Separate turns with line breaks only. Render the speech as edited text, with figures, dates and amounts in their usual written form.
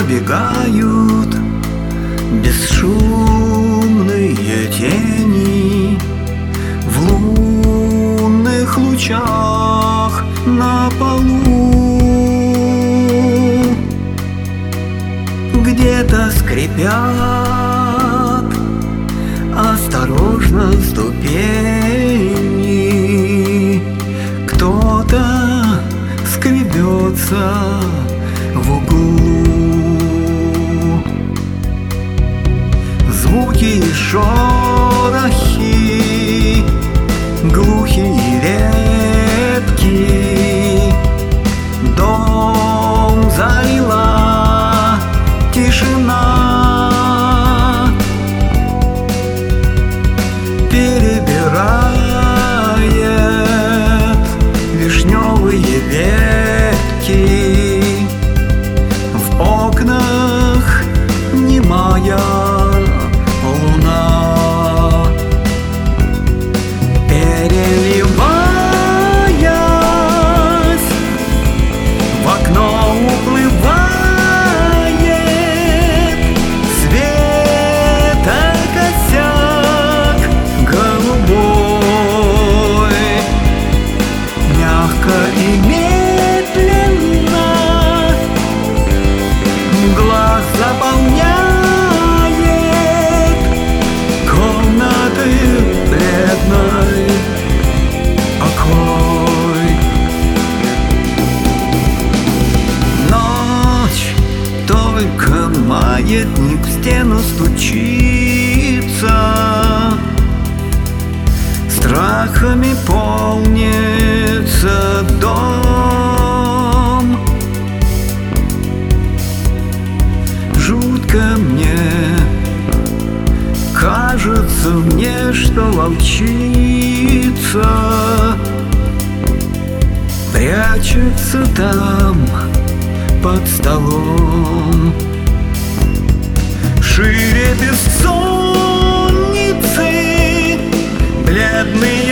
пробегают бесшумные тени в лунных лучах на полу. Где-то скрипят осторожно ступени, кто-то скребется в углу. Звуки и шорохи глухие и редкие, дом залила тишина. Перебирает вишневые ветки, в окнах немая луна. Переливаясь, в окно уплывает светокосяк голубой. Мягко и медленно глаз заполняет комнаты бледной покой. Ночь, только маятник в стену стучится, страхами полнится дом. Жутко мне, кажется мне, что волчица прячется там под столом. Шире бессонницы бледные